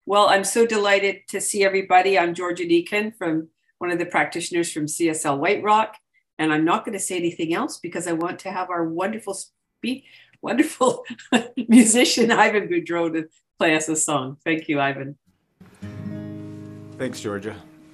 Well, I'm so delighted to see everybody. I'm Georgia Deacon, from one of the practitioners from CSL White Rock. And I'm not going to say anything else because I want to have our wonderful musician, Ivan Boudreau, to play us a song. Thank you, Ivan. Thanks, Georgia.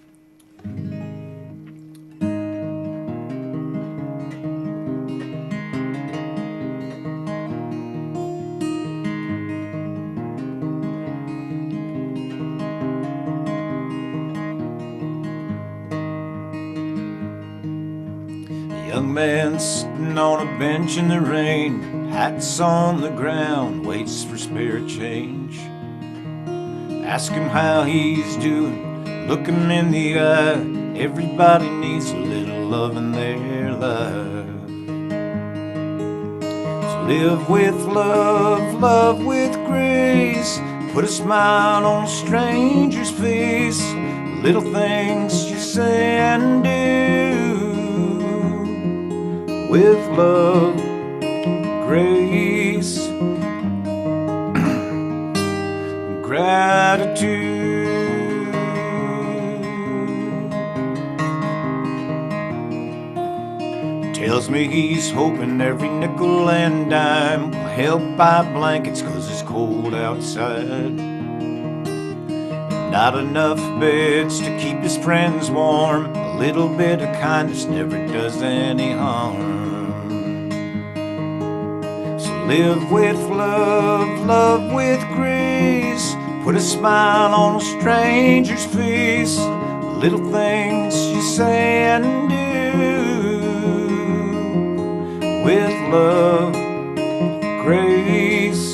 Young man sitting on a bench in the rain, hats on the ground, waits for spirit change. Ask him how he's doing, look him in the eye. Everybody needs a little love in their life. So live with love, love with grace. Put a smile on a stranger's face. Little things you say and do. With love, grace, gratitude. Tells me he's hoping every nickel and dime will help buy blankets 'cause it's cold outside. Not enough beds to keep his friends warm. A little bit of kindness never does any harm. So live with love, love with grace. Put a smile on a stranger's face. Little things you say and do. With love, grace,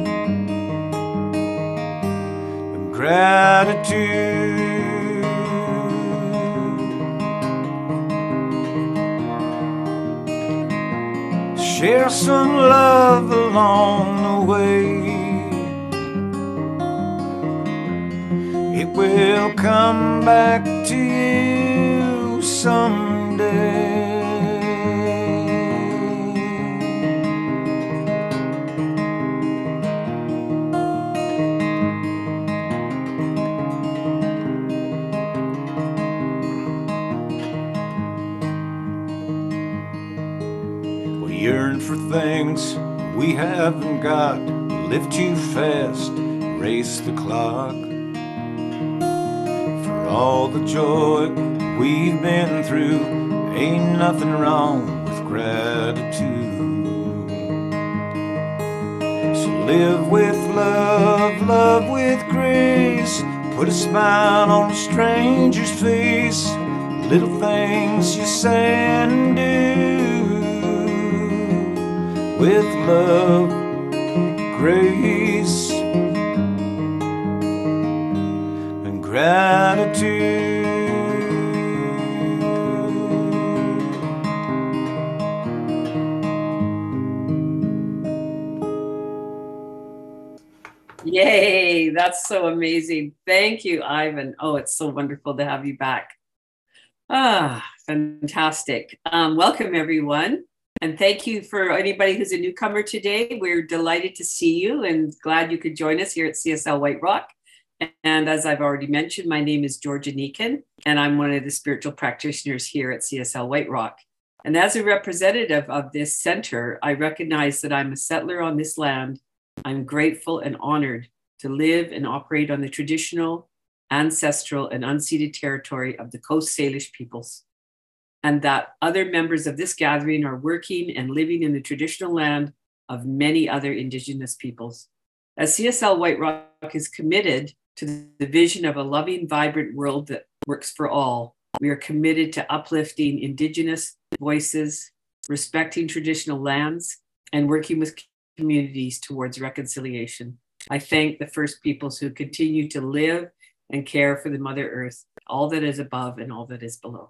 gratitude. Share some love along the way. It will come back to you someday. Yearn for things we haven't got. Live too fast, race the clock. For all the joy we've been through, ain't nothing wrong with gratitude. So live with love, love with grace. Put a smile on a stranger's face. Little things you say and do. With love, grace, and gratitude. Yay, that's so amazing. Thank you, Ivan. Oh, it's so wonderful to have you back. Fantastic. Welcome, everyone. And thank you for anybody who's a newcomer today. We're delighted to see you and glad you could join us here at CSL White Rock. And as I've already mentioned, my name is Georgia Deacon, and I'm one of the spiritual practitioners here at CSL White Rock. And as a representative of this center, I recognize that I'm a settler on this land. I'm grateful and honored to live and operate on the traditional, ancestral, and unceded territory of the Coast Salish peoples, and that other members of this gathering are working and living in the traditional land of many other Indigenous peoples. As CSL White Rock is committed to the vision of a loving, vibrant world that works for all, we are committed to uplifting Indigenous voices, respecting traditional lands, and working with communities towards reconciliation. I thank the First Peoples who continue to live and care for the Mother Earth, all that is above and all that is below.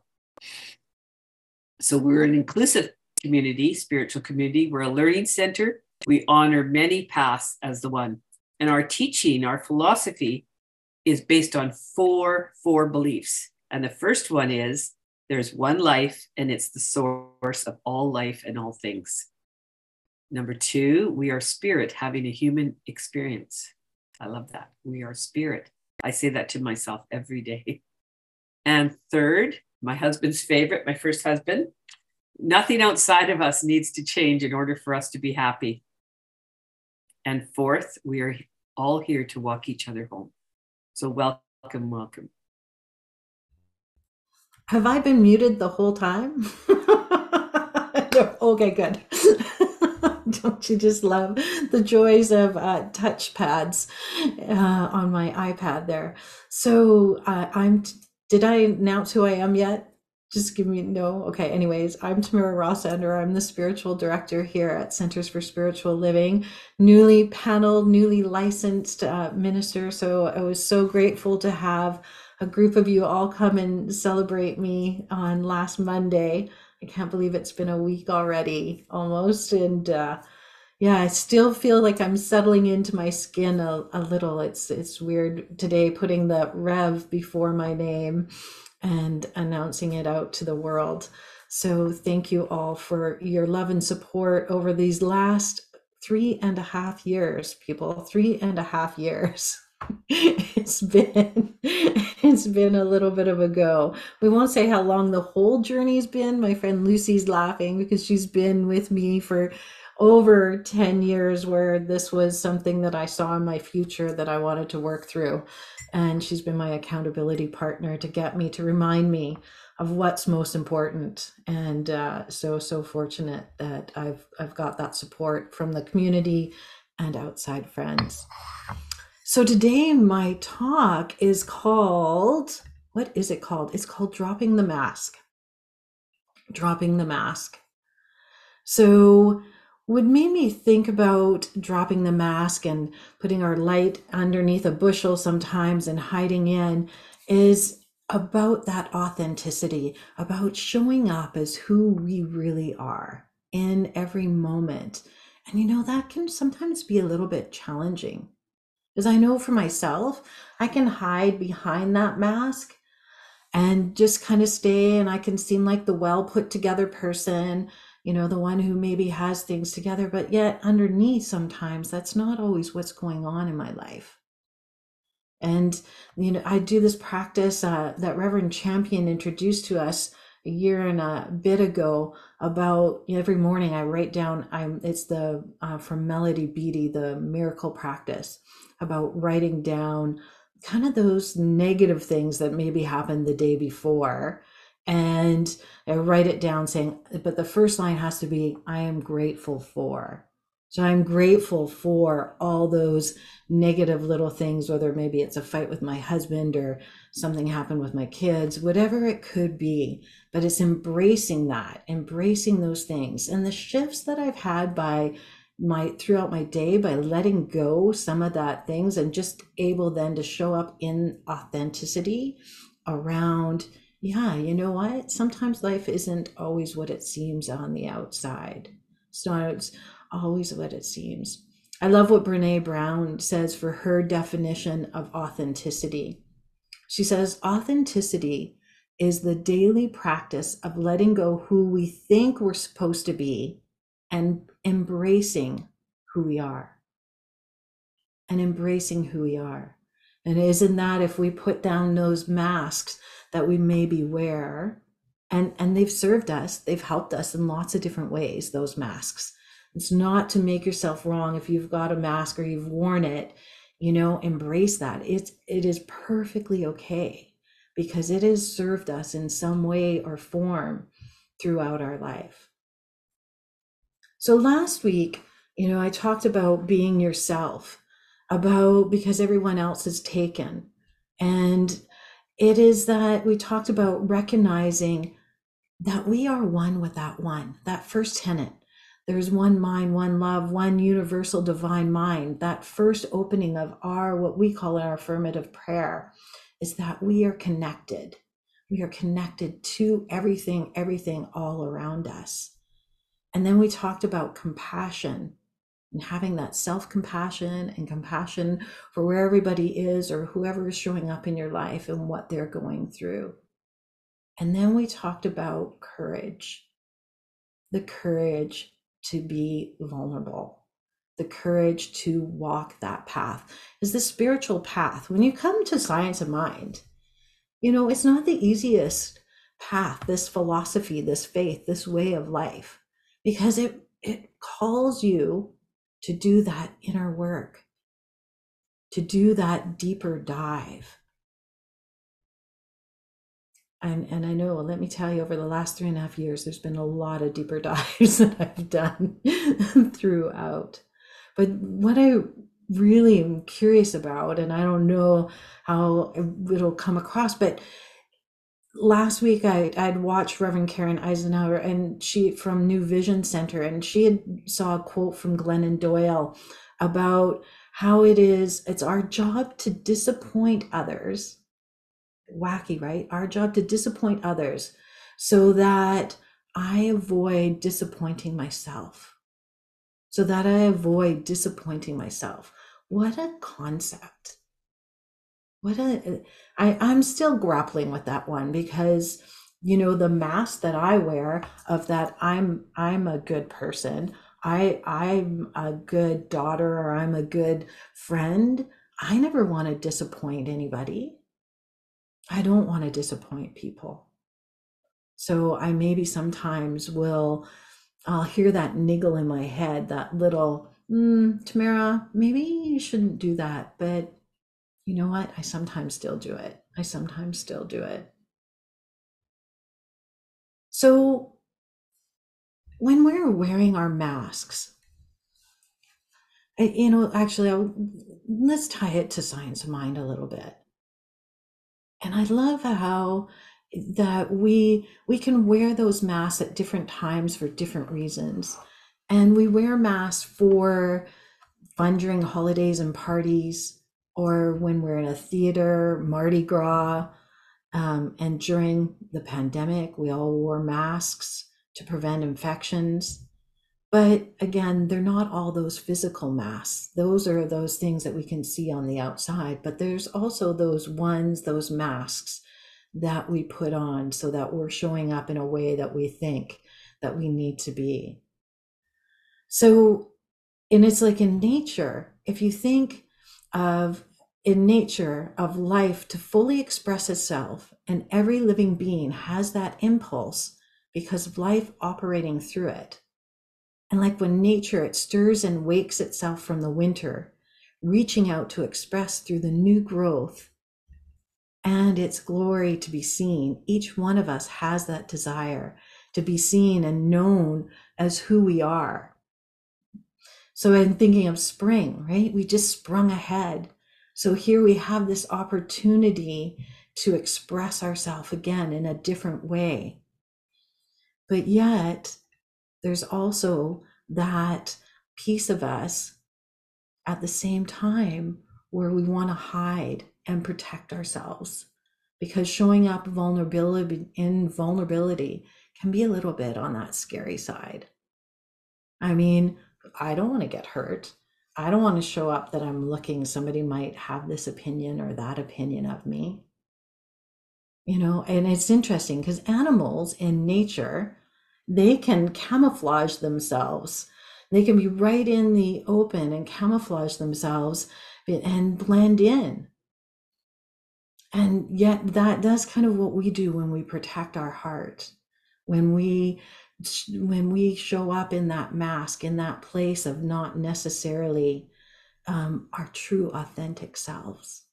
So we're an inclusive community, spiritual community. We're a learning center. We honor many paths as the one. And our teaching, our philosophy is based on four beliefs. And the first one is there's one life and it's the source of all life and all things. Number two, we are spirit having a human experience. I love that. We are spirit I say that to myself every day. And third, my husband's favorite, my first husband, nothing outside of us needs to change in order for us to be happy. And fourth, we are all here to walk each other home. So welcome, welcome. Have I been muted the whole time? Okay, good. Don't you just love the joys of touch pads on my iPad there? So did I announce who I am yet? Just give me no. Okay. Anyways, I'm Tamara Rossander. I'm the spiritual director here at Centers for Spiritual Living, newly paneled, newly licensed minister. So I was so grateful to have a group of you all come and celebrate me on last Monday. I can't believe it's been a week already, almost. And yeah, I still feel like I'm settling into my skin a little. It's weird today putting the Rev before my name and announcing it out to the world. So thank you all for your love and support over these last 3.5 years, people. 3.5 years. It's been a little bit of a go. We won't say how long the whole journey's been. My friend Lucy's laughing because she's been with me for over 10 years, where this was something that I saw in my future that I wanted to work through. And she's been my accountability partner to get me to remind me of what's most important. And so fortunate that I've got that support from the community and outside friends. So today my talk is called, what is it called? It's called Dropping the Mask. Dropping the Mask. So what made me think about dropping the mask and putting our light underneath a bushel sometimes and hiding in is about that authenticity, about showing up as who we really are in every moment. And you know, that can sometimes be a little bit challenging. Because I know for myself, I can hide behind that mask and just kind of stay, and I can seem like the well put together person, you know, the one who maybe has things together, but yet underneath sometimes that's not always what's going on in my life. And, you know, I do this practice that Reverend Champion introduced to us a year and a bit ago about, you know, every morning I write down, it's the from Melody Beattie, the miracle practice, about writing down kind of those negative things that maybe happened the day before. And I write it down saying, but the first line has to be, I am grateful for. So I'm grateful for all those negative little things, whether maybe it's a fight with my husband or something happened with my kids, whatever it could be. But it's embracing that, embracing those things. And the shifts that I've had throughout my day, by letting go some of that things and just able then to show up in authenticity around, yeah, you know what? Sometimes life isn't always what it seems on the outside. It's not always what it seems. I love what Brene Brown says for her definition of authenticity. She says, authenticity is the daily practice of letting go who we think we're supposed to be and embracing who we are. And embracing who we are. And isn't that if we put down those masks that we maybe wear, and they've served us, they've helped us in lots of different ways, those masks. It's not to make yourself wrong if you've got a mask or you've worn it, you know, embrace that. It is perfectly okay because it has served us in some way or form throughout our life. So last week, you know, I talked about being yourself, about because everyone else is taken. And it is that we talked about recognizing that we are one with that one, that first tenet. There's one mind, one love, one universal divine mind. That first opening of our, what we call our affirmative prayer, is that we are connected. We are connected to everything all around us. And then we talked about compassion and having that self-compassion and compassion for where everybody is or whoever is showing up in your life and what they're going through. And then we talked about courage, the courage to be vulnerable, the courage to walk that path. Is the spiritual path. When you come to Science of Mind, it's not the easiest path, this philosophy, this faith, this way of life, because it calls you to do that inner work, to do that deeper dive. And I know, let me tell you, over the last 3.5 years, there's been a lot of deeper dives that I've done throughout. But what I really am curious about, and I don't know how it'll come across, but last week I'd watched Reverend Karen Eisenhower, and she from New Vision Center, and she had saw a quote from Glennon Doyle about how it's our job to disappoint others. Wacky, right? Our job to disappoint others so that I avoid disappointing myself. So that I avoid disappointing myself. What a concept. I'm still grappling with that one, because the mask that I wear of that I'm a good person, I'm a good daughter, or I'm a good friend. I never want to disappoint anybody. I don't want to disappoint people. So I maybe sometimes I'll hear that niggle in my head, that little, Tamara, maybe you shouldn't do that. But you know what? I sometimes still do it. So when we're wearing our masks, actually, let's tie it to Science of Mind a little bit. And I love how that we can wear those masks at different times for different reasons. And we wear masks for fun during holidays and parties, or when we're in a theater, Mardi Gras, and during the pandemic, we all wore masks to prevent infections. But again, they're not all those physical masks. Those are those things that we can see on the outside, but there's also those masks that we put on so that we're showing up in a way that we think that we need to be. So, and it's like in nature, if you think of in nature of life to fully express itself, and every living being has that impulse because of life operating through it. And like when nature, it stirs and wakes itself from the winter, reaching out to express through the new growth and its glory to be seen. Each one of us has that desire to be seen and known as who we are. So I'm thinking of spring, right? We just sprung ahead. So here we have this opportunity to express ourselves again in a different way. But yet, there's also that piece of us at the same time where we want to hide and protect ourselves, because showing up vulnerability can be a little bit on that scary side. I mean, I don't want to get hurt. I don't want to show up that I'm looking, somebody might have this opinion or that opinion of me. And it's interesting because animals in nature, they can camouflage themselves. They can be right in the open and camouflage themselves and blend in. And yet that's kind of what we do when we protect our heart, when we show up in that mask, in that place of not necessarily our true authentic selves.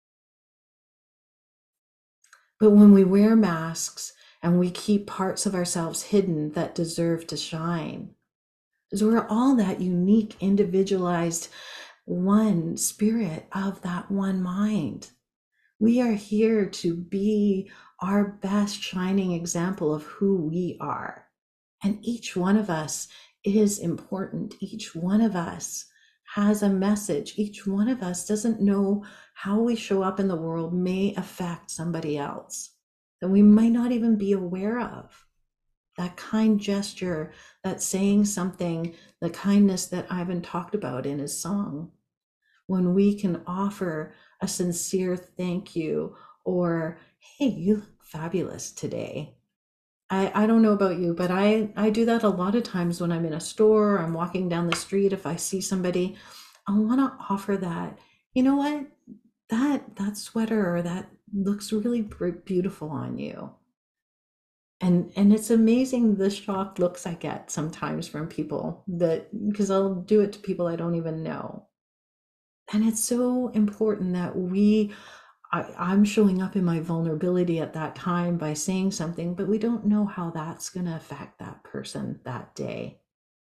But when we wear masks and we keep parts of ourselves hidden that deserve to shine, because we're all that unique, individualized one spirit of that one mind. We are here to be our best shining example of who we are. And each one of us is important. Each one of us has a message. Each one of us doesn't know how we show up in the world may affect somebody else that we might not even be aware of. That kind gesture, that saying something, the kindness that Ivan talked about in his song, when we can offer a sincere thank you, or, hey, you look fabulous today. I don't know about you, but I do that a lot of times when I'm in a store, I'm walking down the street. If I see somebody, I want to offer that. You know what? That sweater or that looks really beautiful on you. And it's amazing the shocked looks I get sometimes from people, that because I'll do it to people I don't even know. And it's so important that I'm showing up in my vulnerability at that time by saying something, but we don't know how that's going to affect that person that day.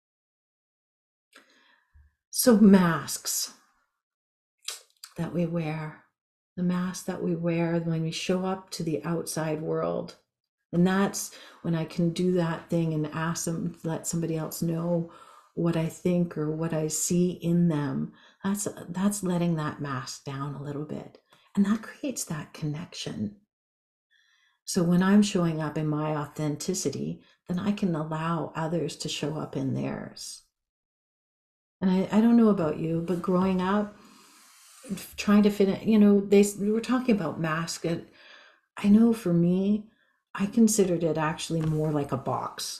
So, masks that we wear, the mask that we wear when we show up to the outside world. And that's when I can do that thing and ask them, let somebody else know what I think or what I see in them. That's letting that mask down a little bit. And that creates that connection. So when I'm showing up in my authenticity, then I can allow others to show up in theirs. And I don't know about you, but growing up, trying to fit in, they were talking about masks. I know for me, I considered it actually more like a box.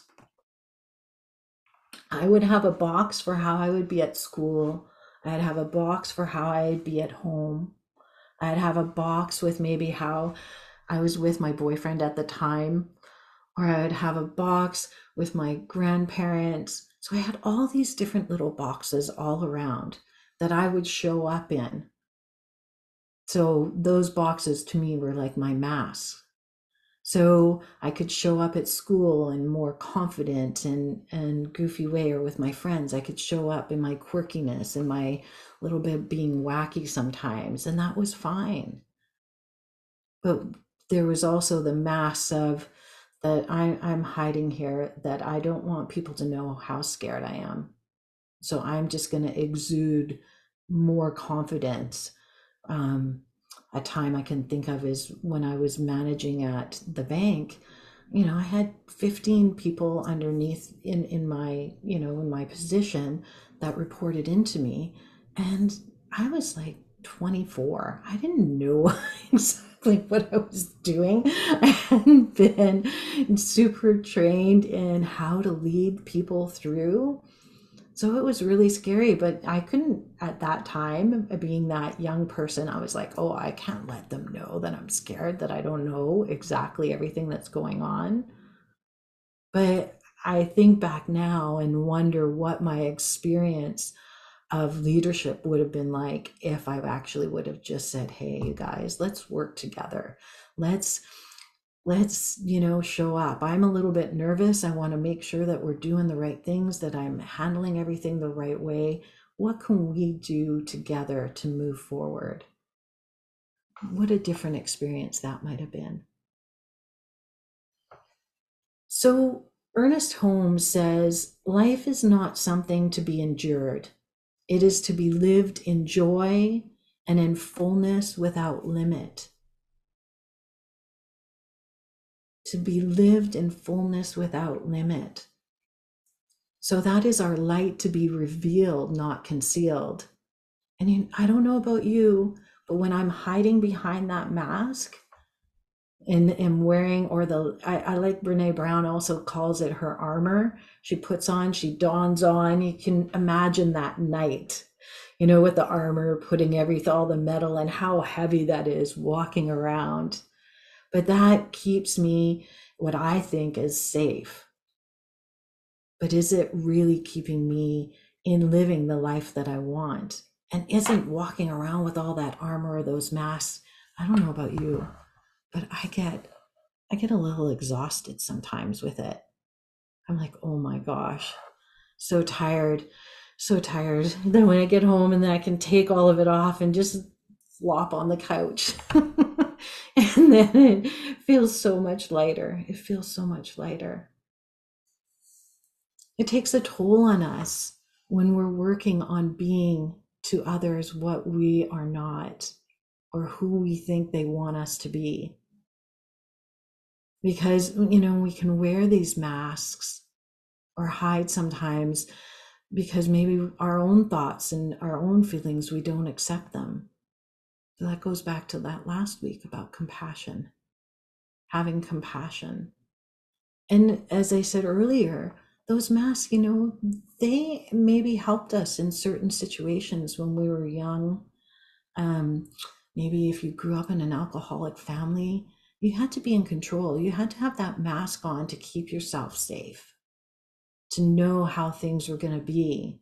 I would have a box for how I would be at school. I'd have a box for how I'd be at home. I'd have a box with maybe how I was with my boyfriend at the time, or I would have a box with my grandparents. So I had all these different little boxes all around that I would show up in. So those boxes to me were like my masks. So I could show up at school in more confident and goofy way, or with my friends, I could show up in my quirkiness and my little bit being wacky sometimes, and that was fine. But there was also the mass of that I'm hiding here, that I don't want people to know how scared I am. So I'm just going to exude more confidence. A time I can think of is when I was managing at the bank. I had 15 people underneath in my, in my position that reported into me. And I was like 24. I didn't know exactly what I was doing. I hadn't been super trained in how to lead people through. So it was really scary, but I couldn't at that time, being that young person, I was like, oh, I can't let them know that I'm scared, that I don't know exactly everything that's going on. But I think back now and wonder what my experience of leadership would have been like if I actually would have just said, hey, you guys, let's work together. Let's show up. I'm a little bit nervous. I want to make sure that we're doing the right things, that I'm handling everything the right way. What can we do together to move forward? What a different experience that might have been. So Ernest Holmes says, life is not something to be endured. It is to be lived in joy and in fullness without limit. To be lived in fullness without limit. So that is our light to be revealed, not concealed. And I don't know about you, but when I'm hiding behind that mask and am wearing, or I like Brene Brown also calls it her armor. She puts on, she dons on. You can imagine that knight, with the armor, putting all the metal, and how heavy that is walking around. But that keeps me, what I think, is safe. But is it really keeping me in living the life that I want? And isn't walking around with all that armor or those masks? I don't know about you, but I get a little exhausted sometimes with it. I'm like, oh my gosh, so tired. Then when I get home, and then I can take all of it off and just flop on the couch. And then it feels so much lighter. It feels so much lighter. It takes a toll on us when we're working on being to others what we are not, or who we think they want us to be. Because, we can wear these masks or hide sometimes because maybe our own thoughts and our own feelings, we don't accept them. So that goes back to that last week about compassion, having compassion. And as I said earlier, those masks, they maybe helped us in certain situations when we were young. Um, Maybe if you grew up in an alcoholic family, you had to be in control. You had to have that mask on to keep yourself safe, to know how things were going to be.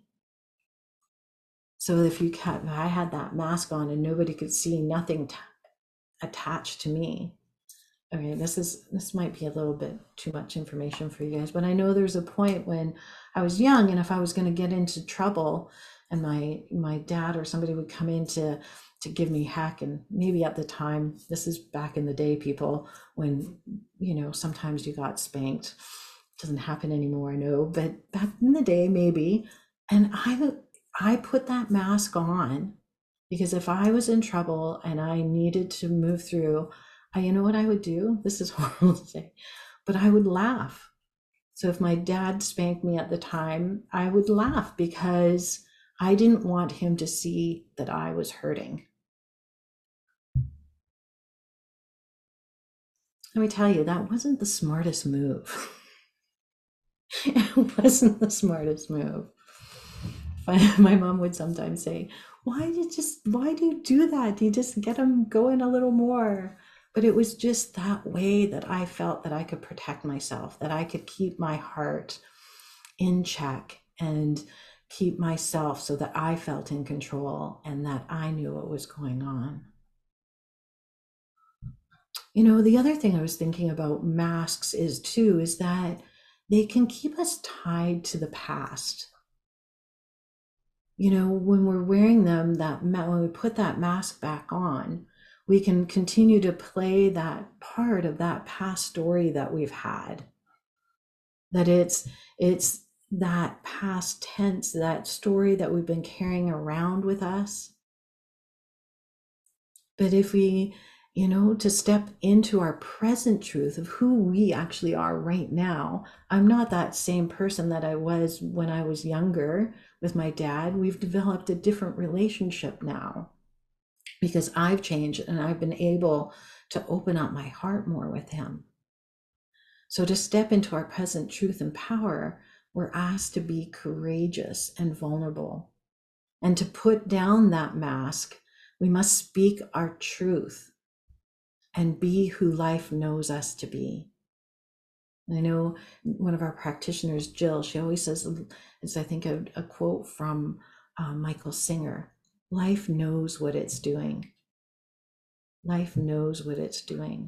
So if I had that mask on and nobody could see, nothing attached to me. Okay, this might be a little bit too much information for you guys, but I know there's a point when I was young, and if I was going to get into trouble, and my dad or somebody would come in to give me heck, and maybe at the time, this is back in the day, people, when sometimes you got spanked. Doesn't happen anymore, I know, but back in the day, maybe. And I put that mask on because if I was in trouble and I needed to move through, you know what I would do? This is horrible to say, but I would laugh. So if my dad spanked me at the time, I would laugh because I didn't want him to see that I was hurting. Let me tell you, that wasn't the smartest move. It wasn't the smartest move. My mom would sometimes say, why do you do that? Do you just get them going a little more? But it was just that way that I felt that I could protect myself, that I could keep my heart in check and keep myself so that I felt in control and that I knew what was going on. The other thing I was thinking about masks is that they can keep us tied to the past. When we're wearing them, when we put that mask back on, we can continue to play that part of that past story that we've had. That it's that past tense, that story that we've been carrying around with us. But if we, to step into our present truth of who we actually are right now, I'm not that same person that I was when I was younger with my dad. We've developed a different relationship now because I've changed and I've been able to open up my heart more with him. So to step into our present truth and power, we're asked to be courageous and vulnerable. And to put down that mask, we must speak our truth and be who life knows us to be. I know one of our practitioners, Jill, she always says, it's I think a quote from Michael Singer, life knows what it's doing. Life knows what it's doing.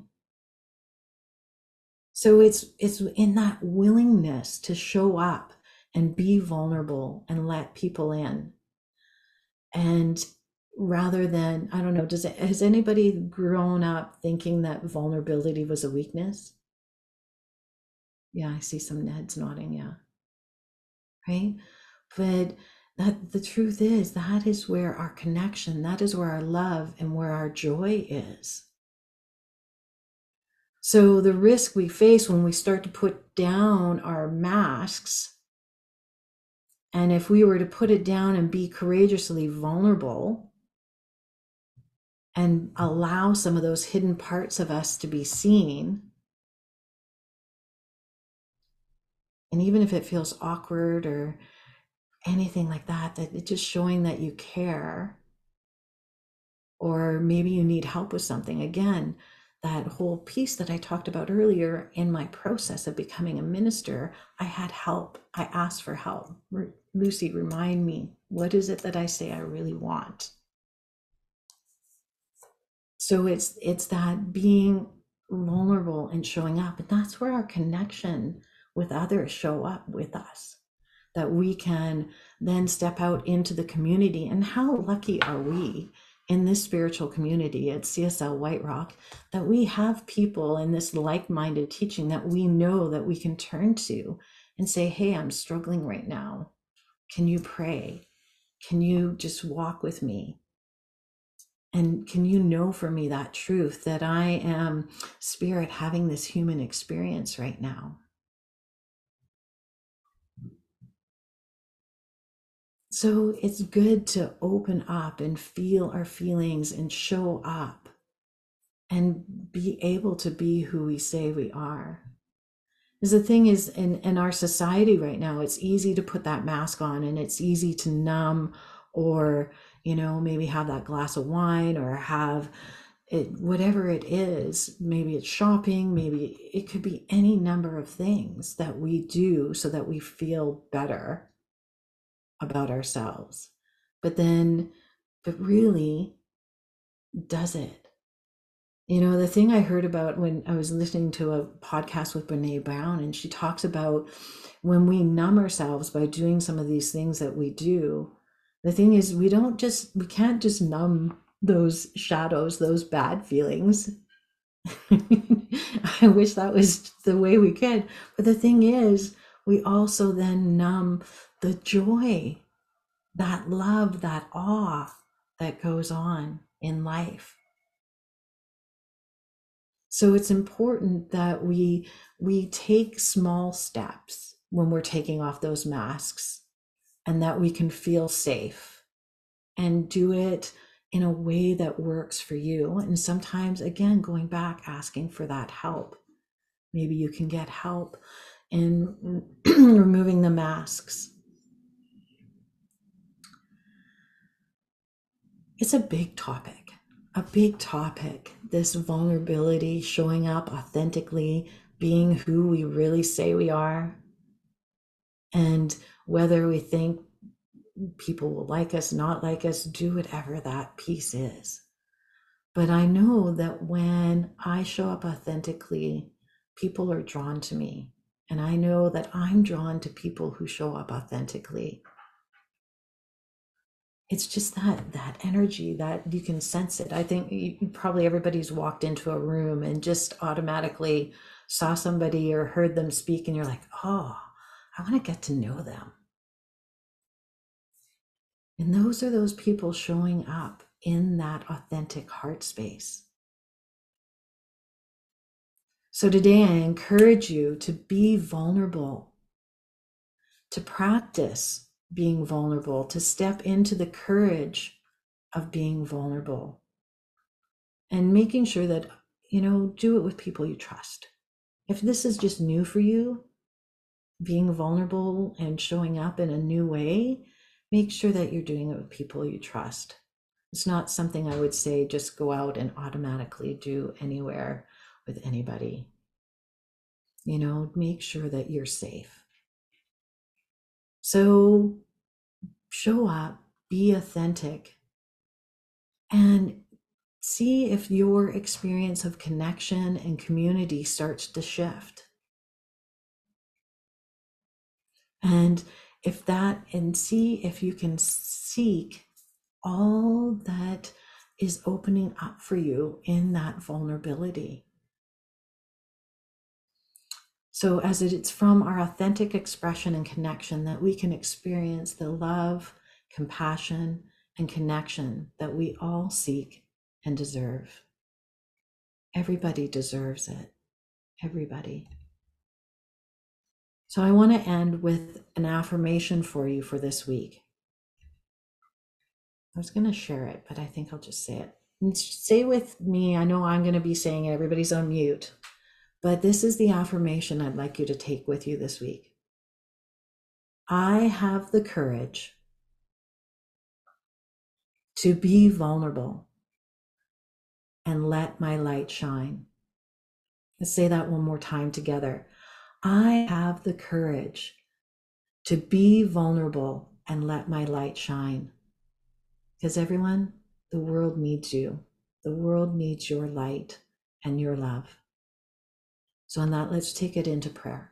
So it's in that willingness to show up and be vulnerable and let people in. And rather than, I don't know, has anybody grown up thinking that vulnerability was a weakness? Yeah, I see some Neds nodding, yeah. Right? But the truth is, that is where our connection, that is where our love and where our joy is. So the risk we face when we start to put down our masks, and if we were to put it down and be courageously vulnerable and allow some of those hidden parts of us to be seen, and even if it feels awkward or anything like that it's just showing that you care, or maybe you need help with something. Again, that whole piece that I talked about earlier in my process of becoming a minister, I had help. I asked for help. Lucy, remind me, what is it that I say I really want? So it's that being vulnerable and showing up. And that's where our connection with others show up with us, that we can then step out into the community. And how lucky are we in this spiritual community at CSL White Rock that we have people in this like-minded teaching that we know that we can turn to and say, hey, I'm struggling right now. Can you pray? Can you just walk with me? And can you know for me that truth that I am spirit having this human experience right now? So it's good to open up and feel our feelings and show up and be able to be who we say we are. Because the thing is, in our society right now, it's easy to put that mask on, and it's easy to numb, or, maybe have that glass of wine, or have it, whatever it is. Maybe it's shopping, maybe it could be any number of things that we do so that we feel better about ourselves. But really, does it? The thing I heard about when I was listening to a podcast with Brene Brown, and she talks about when we numb ourselves by doing some of these things that we do, the thing is, we can't just numb those shadows, those bad feelings. I wish that was the way we could. But the thing is, we also then numb the joy, that love, that awe that goes on in life. So it's important that we take small steps when we're taking off those masks, and that we can feel safe and do it in a way that works for you. And sometimes, again, going back, asking for that help. Maybe you can get help in removing the masks. It's a big topic, this vulnerability, showing up authentically, being who we really say we are, and whether we think people will like us, not like us, do whatever that piece is. But I know that when I show up authentically, people are drawn to me. And I know that I'm drawn to people who show up authentically. It's just that energy that you can sense it. I think probably everybody's walked into a room and just automatically saw somebody or heard them speak, and you're like, oh, I want to get to know them. And those are those people showing up in that authentic heart space. So today I encourage you to be vulnerable, to practice being vulnerable, to step into the courage of being vulnerable, and making sure that, do it with people you trust. If this is just new for you, being vulnerable and showing up in a new way, make sure that you're doing it with people you trust. It's not something I would say just go out and automatically do anywhere with anybody. Make sure that you're safe. So show up, be authentic, and see if your experience of connection and community starts to shift. And see if you can seek all that is opening up for you in that vulnerability. So as it's from our authentic expression and connection that we can experience the love, compassion, and connection that we all seek and deserve. Everybody deserves it. Everybody. So I want to end with an affirmation for you for this week. I was going to share it, but I think I'll just say it. And say with me, I know I'm going to be saying it, everybody's on mute, but this is the affirmation I'd like you to take with you this week. I have the courage to be vulnerable and let my light shine. Let's say that one more time together. I have the courage to be vulnerable and let my light shine. Because everyone, the world needs you. The world needs your light and your love. So on that, let's take it into prayer.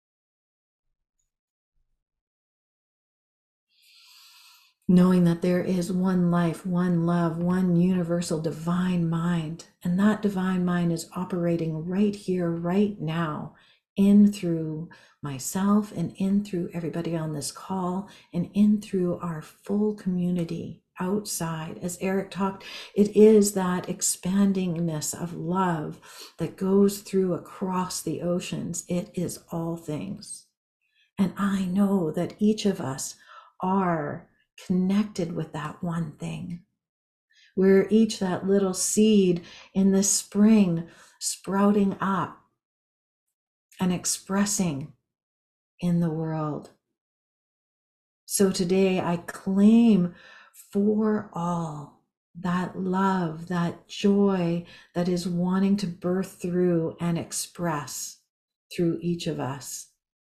Knowing that there is one life, one love, one universal divine mind, and that divine mind is operating right here, right now, in through myself and in through everybody on this call and in through our full community outside. As Eric talked, it is that expandingness of love that goes through across the oceans. It is all things. And I know that each of us are connected with that one thing. We're each that little seed in the spring sprouting up and expressing in the world. So today I claim for all that love, that joy that is wanting to birth through and express through each of us.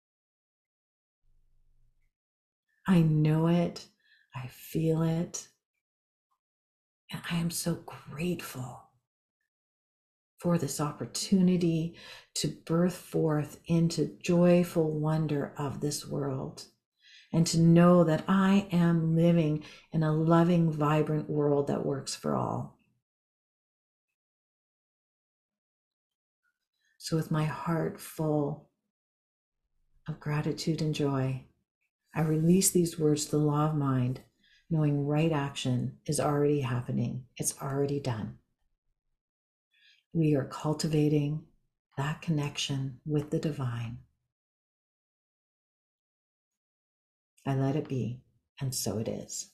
I know it, I feel it, and I am so grateful for this opportunity to birth forth into joyful wonder of this world, and to know that I am living in a loving, vibrant world that works for all. So with my heart full of gratitude and joy, I release these words to the law of mind, knowing right action is already happening. It's already done. We are cultivating that connection with the divine. I let it be, and so it is.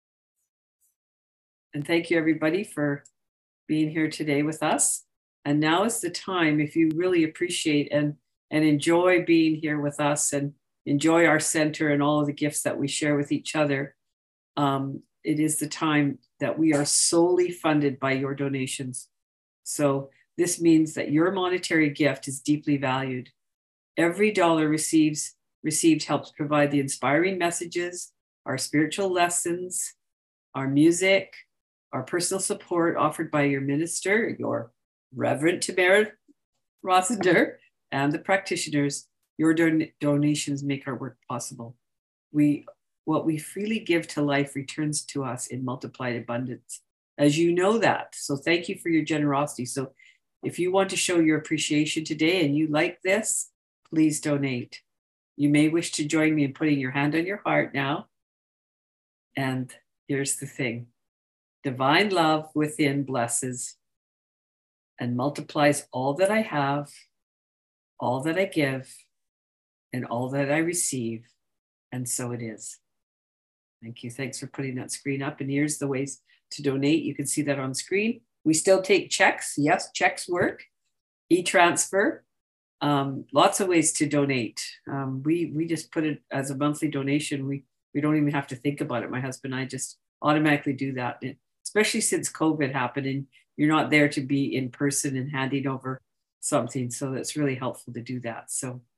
And thank you, everybody, for being here today with us. And now is the time, if you really appreciate and enjoy being here with us and enjoy our center and all of the gifts that we share with each other, it is the time that we are solely funded by your donations. So this means that your monetary gift is deeply valued. Every dollar received helps provide the inspiring messages, our spiritual lessons, our music, our personal support offered by your minister, your Reverend Tamara Rossender, and the practitioners. Your donations make our work possible. What we freely give to life returns to us in multiplied abundance, as you know that. So thank you for your generosity. So if you want to show your appreciation today and you like this, please donate. You may wish to join me in putting your hand on your heart now. And here's the thing. Divine love within blesses and multiplies all that I have, all that I give, and all that I receive. And so it is. Thank you. Thanks for putting that screen up. And here's the ways to donate. You can see that on screen. We still take checks. Yes, checks work. E-transfer. Lots of ways to donate. We just put it as a monthly donation. We don't even have to think about it. My husband and I just automatically do that, especially since COVID happened and you're not there to be in person and handing over something. So that's really helpful to do that. So